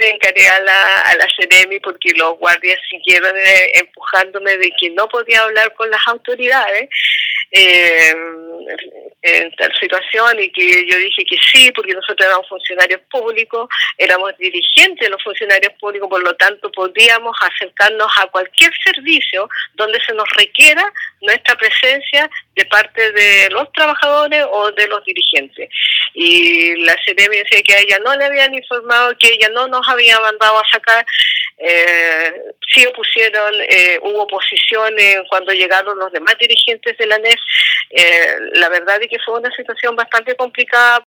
le encaré a la Seremi porque los guardias siguieron empujándome de que no podía hablar con las autoridades en tal situación, y que yo dije que sí, porque nosotros éramos funcionarios públicos, éramos dirigentes de los funcionarios públicos, por lo tanto podíamos acercarnos a cualquier servicio donde se nos requiera nuestra presencia de parte de los trabajadores o de los dirigentes. Y la Seremi decía que a ella no le habían informado, que ella no nos había mandado a sacar. Sí opusieron, hubo oposiciones cuando llegaron los demás dirigentes de la ANEF. La verdad es que fue una situación bastante complicada.